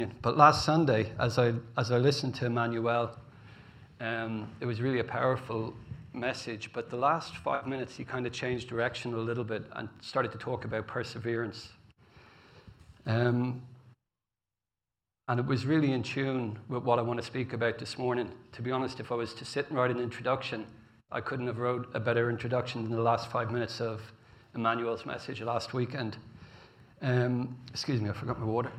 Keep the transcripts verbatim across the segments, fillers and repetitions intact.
But last Sunday, as I as I listened to Emmanuel, um, it was really a powerful message. But the last five minutes, he kind of changed direction a little bit and started to talk about perseverance. Um, and it was really in tune with what I want to speak about this morning. To be honest, if I was to sit and write an introduction, I couldn't have wrote a better introduction than the last five minutes of Emmanuel's message last weekend. Um, excuse me, I forgot my water.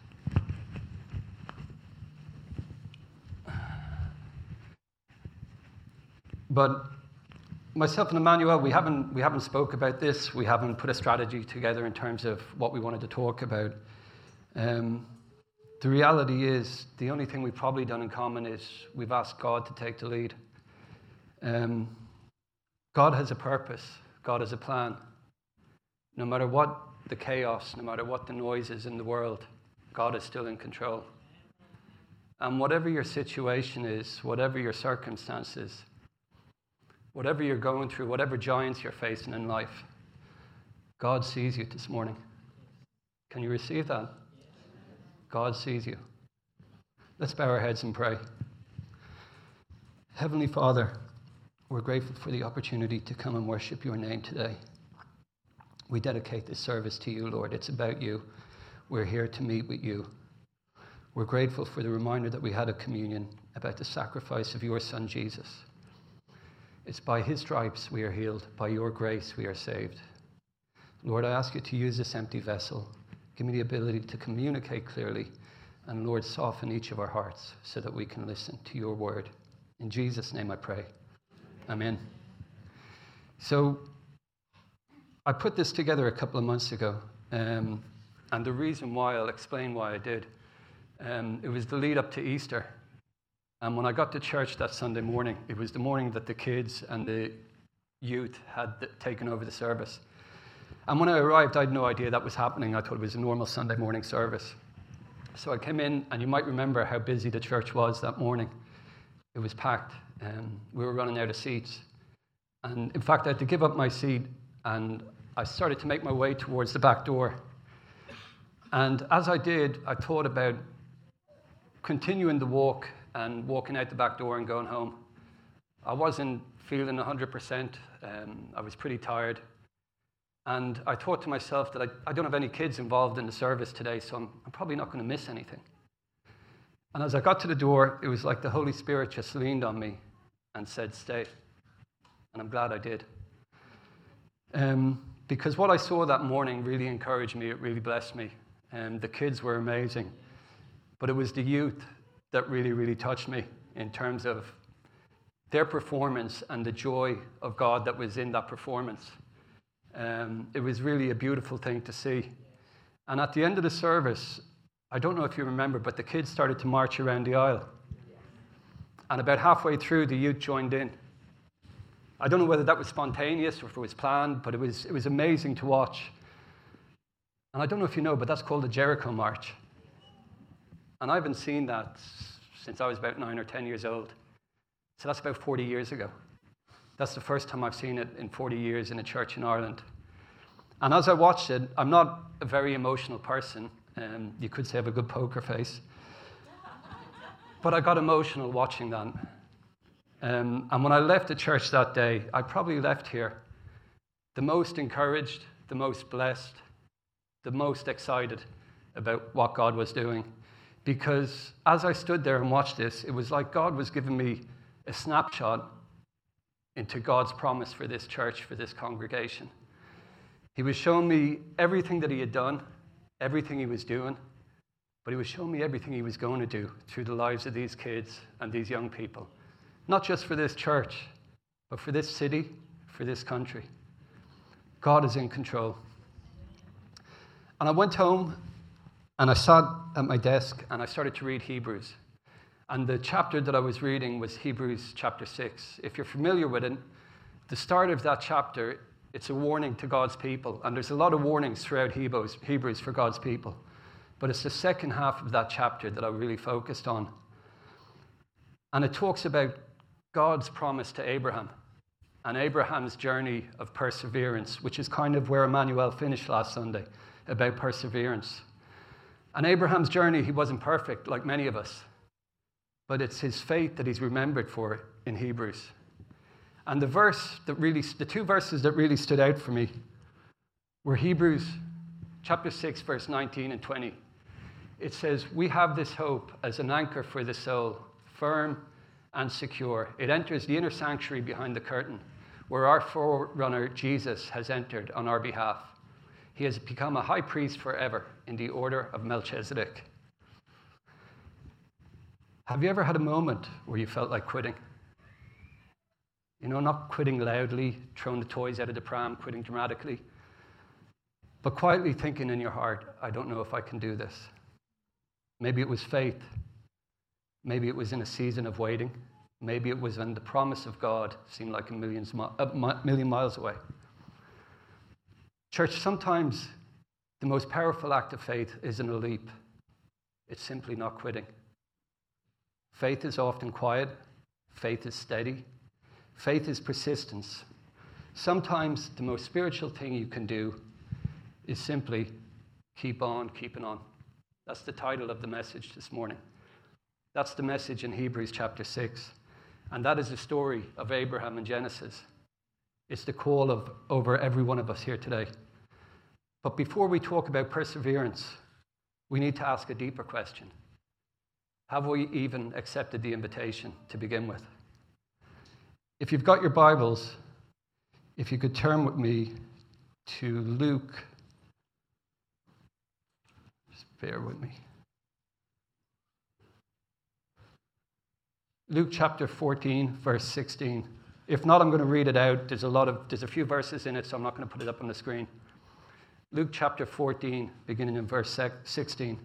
But myself and Emmanuel, we haven't we haven't spoke about this. We haven't put a strategy together in terms of what we wanted to talk about. Um, the reality is, the only thing we've probably done in common is we've asked God to take the lead. Um, God has a purpose. God has a plan. No matter what the chaos, no matter what the noise is in the world, God is still in control. And whatever your situation is, whatever your circumstances, whatever you're going through, whatever giants you're facing in life, God sees you this morning. Can you receive that? God sees you. Let's bow our heads and pray. Heavenly Father, we're grateful for the opportunity to come and worship your name today. We dedicate this service to you, Lord. It's about you. We're here to meet with you. We're grateful for the reminder that we had at communion about the sacrifice of your Son, Jesus. It's by his stripes we are healed. By your grace we are saved. Lord, I ask you to use this empty vessel. Give me the ability to communicate clearly. And Lord, soften each of our hearts so that we can listen to your word. In Jesus' name I pray. Amen. So I put this together a couple of months ago. Um, and the reason why, I'll explain why I did. Um, it was the lead up to Easter. And when I got to church that Sunday morning, it was the morning that the kids and the youth had taken over the service. And when I arrived, I had no idea that was happening. I thought it was a normal Sunday morning service. So I came in, and you might remember how busy the church was that morning. It was packed, and we were running out of seats. And in fact, I had to give up my seat, and I started to make my way towards the back door. And as I did, I thought about continuing the walk and walking out the back door and going home. I wasn't feeling one hundred percent. Um, I was pretty tired. And I thought to myself that I, I don't have any kids involved in the service today, so I'm, I'm probably not going to miss anything. And as I got to the door, it was like the Holy Spirit just leaned on me and said, stay. And I'm glad I did. Um, because what I saw that morning really encouraged me. It really blessed me. And the kids were amazing. But it was the youth that really, really touched me in terms of their performance and the joy of God that was in that performance. Um, it was really a beautiful thing to see. And at the end of the service, I don't know if you remember, but the kids started to march around the aisle. And about halfway through, the youth joined in. I don't know whether that was spontaneous or if it was planned, but it was, it was amazing to watch. And I don't know if you know, but that's called the Jericho March. And I haven't seen that since I was about nine or ten years old. So that's about forty years ago. That's the first time I've seen it in forty years in a church in Ireland. And as I watched it, I'm not a very emotional person. Um, you could say I have a good poker face. But I got emotional watching that. Um, and when I left the church that day, I probably left here the most encouraged, the most blessed, the most excited about what God was doing. Because as I stood there and watched this, it was like God was giving me a snapshot into God's promise for this church, for this congregation. He was showing me everything that he had done, everything he was doing, but he was showing me everything he was going to do through the lives of these kids and these young people. Not just for this church, but for this city, for this country. God is in control. And I went home, and I sat at my desk, and I started to read Hebrews. And the chapter that I was reading was Hebrews chapter six. If you're familiar with it, the start of that chapter, it's a warning to God's people. And there's a lot of warnings throughout Hebrews, Hebrews for God's people. But it's the second half of that chapter that I really focused on. And it talks about God's promise to Abraham and Abraham's journey of perseverance, which is kind of where Emmanuel finished last Sunday, about perseverance. And Abraham's journey, he wasn't perfect like many of us, but it's his faith that he's remembered for in Hebrews. And the verse that really, the two verses that really stood out for me were Hebrews chapter six, verse nineteen and twenty. It says, we have this hope as an anchor for the soul, firm and secure. It enters the inner sanctuary behind the curtain, where our forerunner Jesus has entered on our behalf. He has become a high priest forever in the order of Melchizedek. Have you ever had a moment where you felt like quitting? You know, not quitting loudly, throwing the toys out of the pram, quitting dramatically, but quietly thinking in your heart, I don't know if I can do this. Maybe it was faith. Maybe it was in a season of waiting. Maybe it was when the promise of God seemed like a millions, a million miles away. Church, sometimes the most powerful act of faith isn't a leap. It's simply not quitting. Faith is often quiet. Faith is steady. Faith is persistence. Sometimes the most spiritual thing you can do is simply keep on keeping on. That's the title of the message this morning. That's the message in Hebrews chapter six. And that is the story of Abraham in Genesis. It's the call of over every one of us here today. But before we talk about perseverance, we need to ask a deeper question. Have we even accepted the invitation to begin with? If you've got your Bibles, if you could turn with me to Luke. Just bear with me. Luke chapter fourteen, verse sixteen. If not, I'm going to read it out. There's a lot of, there's a few verses in it, so I'm not going to put it up on the screen. Luke chapter fourteen, beginning in verse sixteen.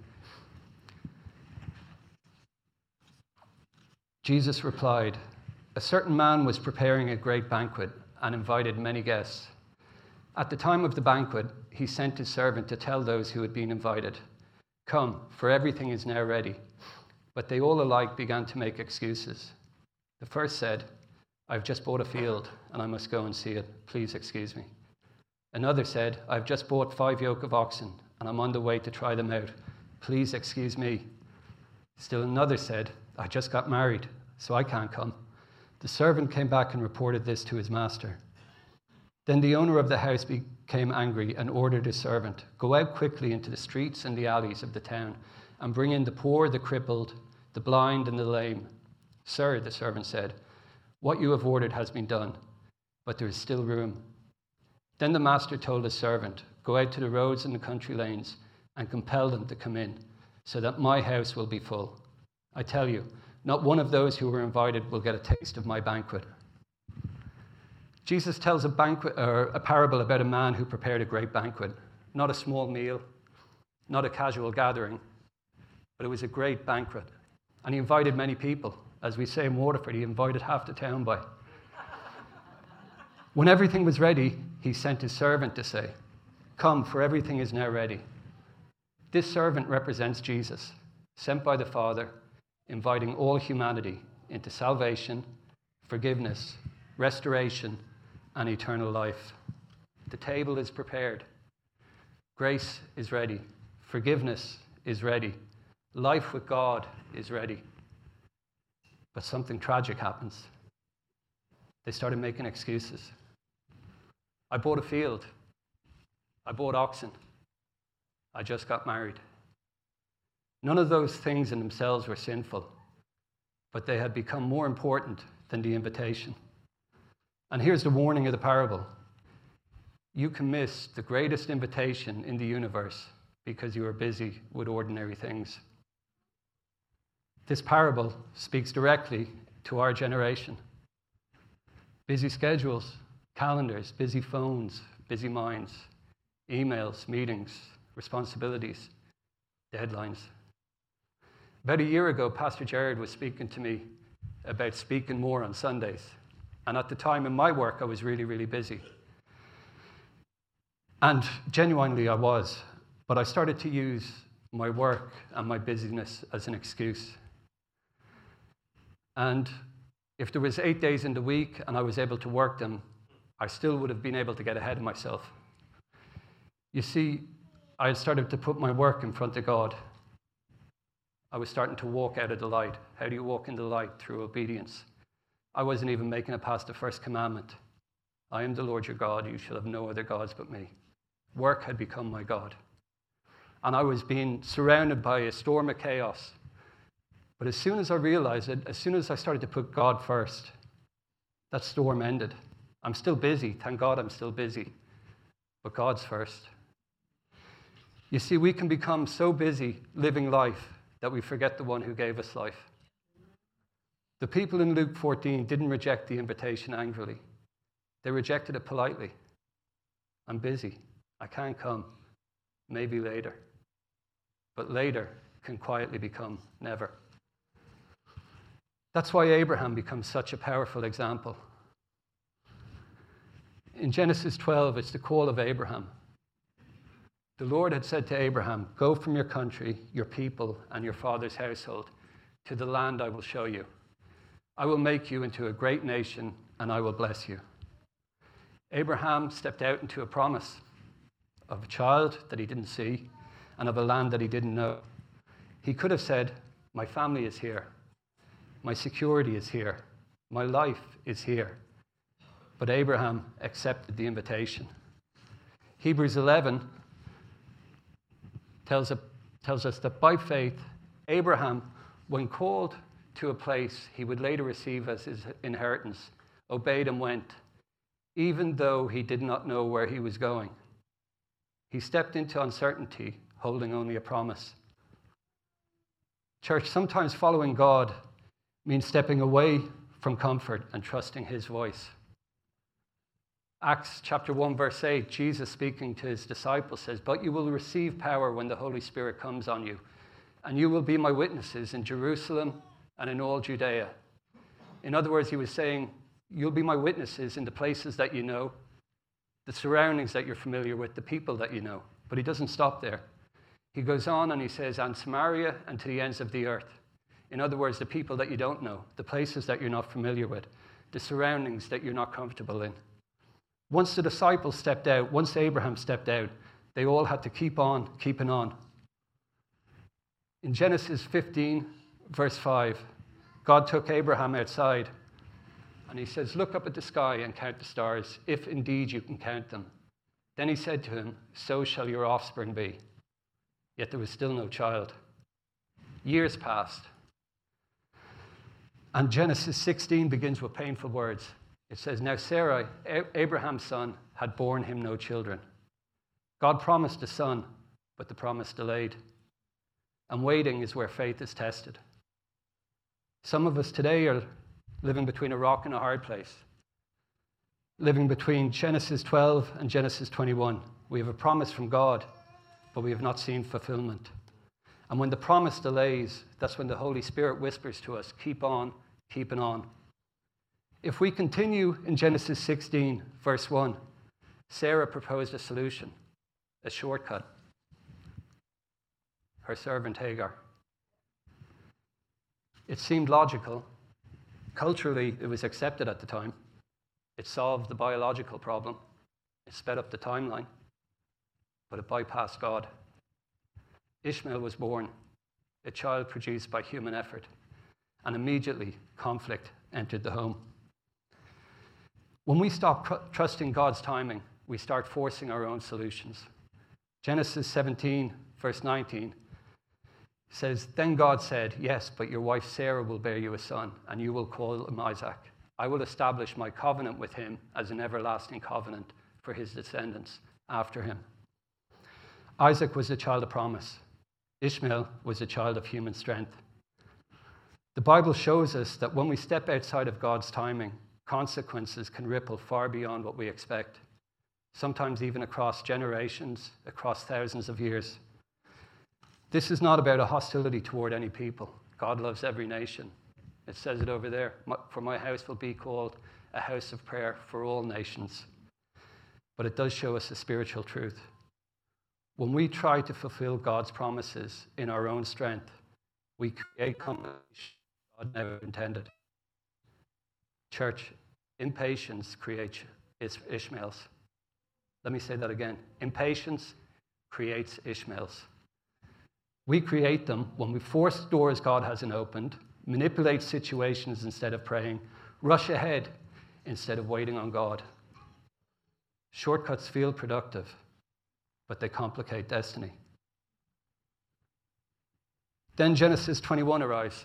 Jesus replied, a certain man was preparing a great banquet and invited many guests. At the time of the banquet, he sent his servant to tell those who had been invited, come, for everything is now ready. But they all alike began to make excuses. The first said, I've just bought a field and I must go and see it. Please excuse me. Another said, I've just bought five yoke of oxen and I'm on the way to try them out. Please excuse me. Still another said, I just got married, so I can't come. The servant came back and reported this to his master. Then the owner of the house became angry and ordered his servant, go out quickly into the streets and the alleys of the town and bring in the poor, the crippled, the blind, and the lame. Sir, the servant said, what you have ordered has been done, but there is still room. Then the master told his servant, go out to the roads and the country lanes and compel them to come in, so that my house will be full. I tell you, not one of those who were invited will get a taste of my banquet. Jesus tells a, banquet, or a parable about a man who prepared a great banquet, not a small meal, not a casual gathering, but it was a great banquet. And he invited many people. As we say in Waterford, he invited half the town by. When everything was ready, he sent his servant to say, come, for everything is now ready. This servant represents Jesus, sent by the Father, inviting all humanity into salvation, forgiveness, restoration, and eternal life. The table is prepared. Grace is ready. Forgiveness is ready. Life with God is ready. But something tragic happens. They started making excuses. I bought a field. I bought oxen. I just got married. None of those things in themselves were sinful, but they had become more important than the invitation. And here's the warning of the parable. You can miss the greatest invitation in the universe because you are busy with ordinary things. This parable speaks directly to our generation. Busy schedules, calendars, busy phones, busy minds, emails, meetings, responsibilities, deadlines. About a year ago, Pastor Jared was speaking to me about speaking more on Sundays. And at the time in my work, I was really, really busy. And genuinely, I was. But I started to use my work and my busyness as an excuse. And if there was eight days in the week and I was able to work them, I still would have been able to get ahead of myself. You see, I had started to put my work in front of God I was starting to walk out of the light. How do you walk in the light? Through obedience. I wasn't even making it past the first commandment. I am the Lord your God. You shall have no other gods but me. Work had become my God. And I was being surrounded by a storm of chaos. But as soon as I realized it, as soon as I started to put God first, that storm ended. I'm still busy. Thank God I'm still busy. But God's first. You see, we can become so busy living life that we forget the one who gave us life. The people in Luke fourteen didn't reject the invitation angrily. They rejected it politely. I'm busy. I can't come. Maybe later. But later can quietly become never. That's why Abraham becomes such a powerful example. In Genesis twelve, it's the call of Abraham. The Lord had said to Abraham, go from your country, your people, and your father's household to the land I will show you. I will make you into a great nation, and I will bless you. Abraham stepped out into a promise of a child that he didn't see and of a land that he didn't know. He could have said, my family is here. My security is here. My life is here. But Abraham accepted the invitation. Hebrews eleven tells, tells us that by faith, Abraham, when called to a place he would later receive as his inheritance, obeyed and went, even though he did not know where he was going. He stepped into uncertainty, holding only a promise. Church, sometimes following God means stepping away from comfort and trusting his voice. Acts chapter one, verse eight, Jesus speaking to his disciples says, but you will receive power when the Holy Spirit comes on you, and you will be my witnesses in Jerusalem and in all Judea. In other words, he was saying, you'll be my witnesses in the places that you know, the surroundings that you're familiar with, the people that you know. But he doesn't stop there. He goes on and he says, and Samaria and to the ends of the earth. In other words, the people that you don't know, the places that you're not familiar with, the surroundings that you're not comfortable in. Once the disciples stepped out, once Abraham stepped out, they all had to keep on, keeping on. In Genesis fifteen, verse five, God took Abraham outside and he says, look up at the sky and count the stars, if indeed you can count them. Then he said to him, so shall your offspring be. Yet there was still no child. Years passed. And Genesis sixteen begins with painful words. It says, now Sarai, Abraham's son, had borne him no children. God promised a son, but the promise delayed. And waiting is where faith is tested. Some of us today are living between a rock and a hard place. Living between Genesis twelve and Genesis twenty-one. We have a promise from God, but we have not seen fulfillment. And when the promise delays, that's when the Holy Spirit whispers to us, keep on, keeping on. If we continue in Genesis sixteen, verse one, Sarah proposed a solution, a shortcut. Her servant Hagar. It seemed logical. Culturally, it was accepted at the time. It solved the biological problem. It sped up the timeline. But it bypassed God. Ishmael was born, a child produced by human effort. And immediately, conflict entered the home. When we stop tr- trusting God's timing, we start forcing our own solutions. Genesis seventeen, verse nineteen says, then God said, yes, but your wife Sarah will bear you a son, and you will call him Isaac. I will establish my covenant with him as an everlasting covenant for his descendants after him. Isaac was a child of promise. Ishmael was a child of human strength. The Bible shows us that when we step outside of God's timing, consequences can ripple far beyond what we expect, sometimes even across generations, across thousands of years. This is not about a hostility toward any people. God loves every nation. It says it over there, for my house will be called a house of prayer for all nations. But it does show us a spiritual truth. When we try to fulfill God's promises in our own strength, we create competition God never intended. Church, impatience creates Ishmaels. Let me say that again. Impatience creates Ishmaels. We create them when we force doors God hasn't opened, manipulate situations instead of praying, rush ahead instead of waiting on God. Shortcuts feel productive, but they complicate destiny. Then Genesis twenty-one arrives.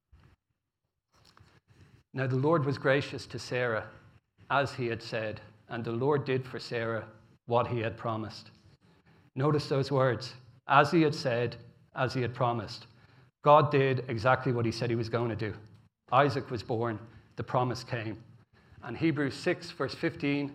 Now the Lord was gracious to Sarah, as he had said, and the Lord did for Sarah what he had promised. Notice those words, as he had said, as he had promised. God did exactly what he said he was going to do. Isaac was born, the promise came. And Hebrews six, verse fifteen,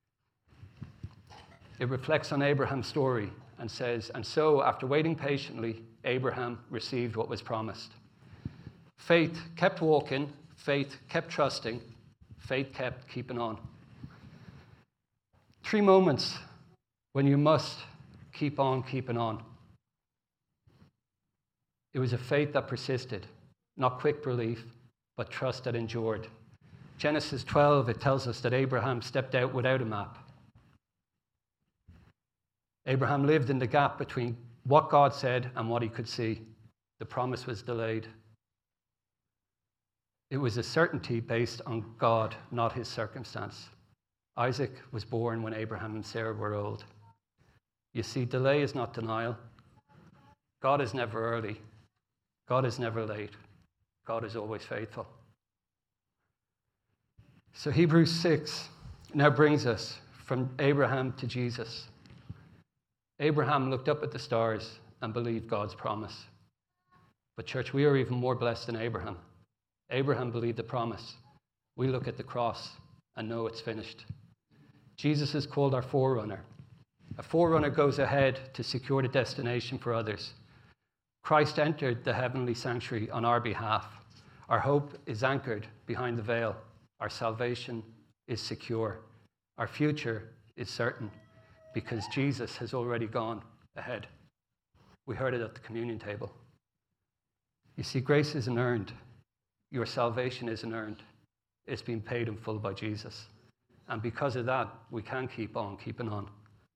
it reflects on Abraham's story and says, and so after waiting patiently, Abraham received what was promised. Faith kept walking, faith kept trusting, faith kept keeping on. Three moments when you must keep on keeping on. It was a faith that persisted, not quick relief, but trust that endured. Genesis twelve, it tells us that Abraham stepped out without a map. Abraham lived in the gap between what God said and what he could see. The promise was delayed. It was a certainty based on God, not his circumstance. Isaac was born when Abraham and Sarah were old. You see, delay is not denial. God is never early. God is never late. God is always faithful. So Hebrews six now brings us from Abraham to Jesus. Abraham looked up at the stars and believed God's promise. But church, we are even more blessed than Abraham. Abraham believed the promise. We look at the cross and know it's finished. Jesus is called our forerunner. A forerunner goes ahead to secure the destination for others. Christ entered the heavenly sanctuary on our behalf. Our hope is anchored behind the veil. Our salvation is secure. Our future is certain because Jesus has already gone ahead. We heard it at the communion table. You see, grace isn't earned. Your salvation isn't earned. It's been paid in full by Jesus. And because of that, we can keep on keeping on.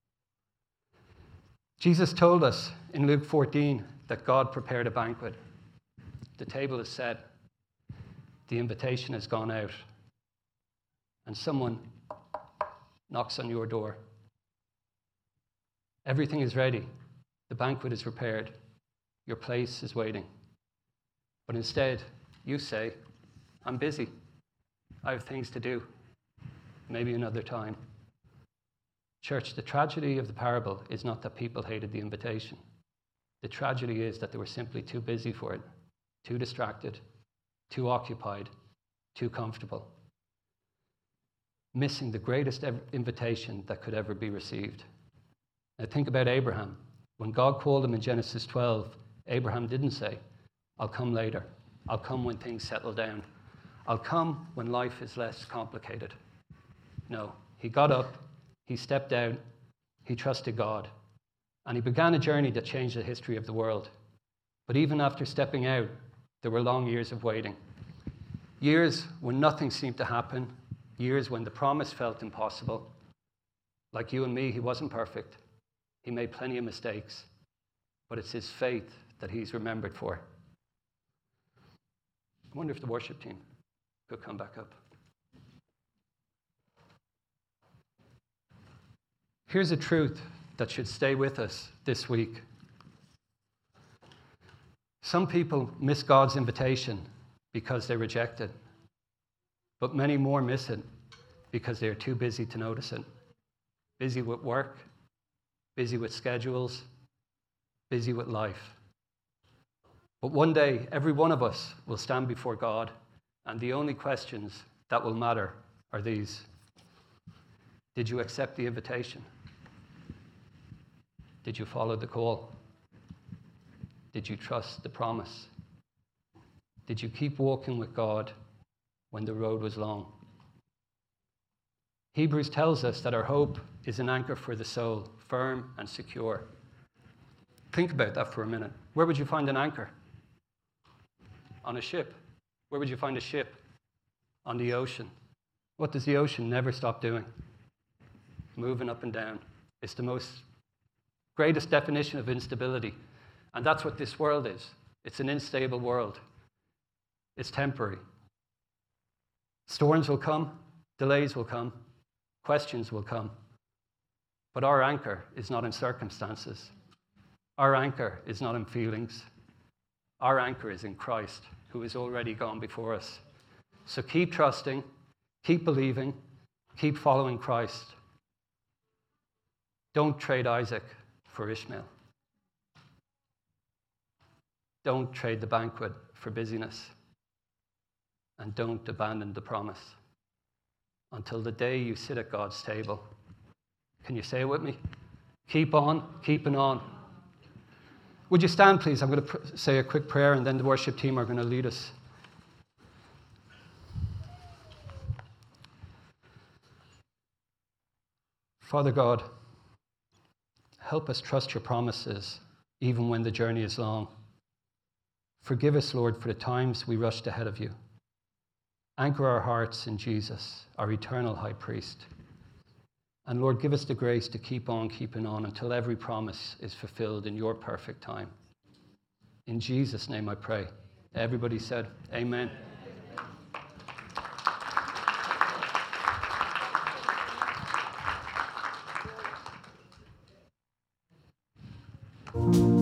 Jesus told us in Luke fourteen that God prepared a banquet. The table is set. The invitation has gone out. And someone knocks on your door. Everything is ready. The banquet is prepared. Your place is waiting. But instead, you say, I'm busy. I have things to do. Maybe another time. Church, the tragedy of the parable is not that people hated the invitation. The tragedy is that they were simply too busy for it, too distracted, too occupied, too comfortable, missing the greatest invitation that could ever be received. Now think about Abraham. When God called him in Genesis twelve, Abraham didn't say, I'll come later. I'll come when things settle down. I'll come when life is less complicated. No, he got up, he stepped out, he trusted God, and he began a journey that changed the history of the world. But even after stepping out, there were long years of waiting. Years when nothing seemed to happen, years when the promise felt impossible. Like you and me, he wasn't perfect. He made plenty of mistakes, but it's his faith that he's remembered for. I wonder if the worship team could come back up. Here's a truth that should stay with us this week. Some people miss God's invitation because they reject it, but many more miss it because they're too busy to notice it. Busy with work, busy with schedules, busy with life. But one day, every one of us will stand before God, and the only questions that will matter are these. Did you accept the invitation? Did you follow the call? Did you trust the promise? Did you keep walking with God when the road was long? Hebrews tells us that our hope is an anchor for the soul, firm and secure. Think about that for a minute. Where would you find an anchor? On a ship. Where would you find a ship? On the ocean. What does the ocean never stop doing? Moving up and down. It's the most greatest definition of instability. And that's what this world is. It's an unstable world. It's temporary. Storms will come, delays will come, questions will come. But our anchor is not in circumstances. Our anchor is not in feelings. Our anchor is in Christ, who has already gone before us. So keep trusting, keep believing, keep following Christ. Don't trade Isaac for Ishmael. Don't trade the banquet for busyness. And don't abandon the promise until the day you sit at God's table. Can you say it with me? Keep on, keeping on. Would you stand, please? I'm going to pr- say a quick prayer, and then the worship team are going to lead us. Father God, help us trust your promises, even when the journey is long. Forgive us, Lord, for the times we rushed ahead of you. Anchor our hearts in Jesus, our eternal high priest. And Lord, give us the grace to keep on keeping on until every promise is fulfilled in your perfect time. In Jesus' name I pray. Everybody said, amen. Amen.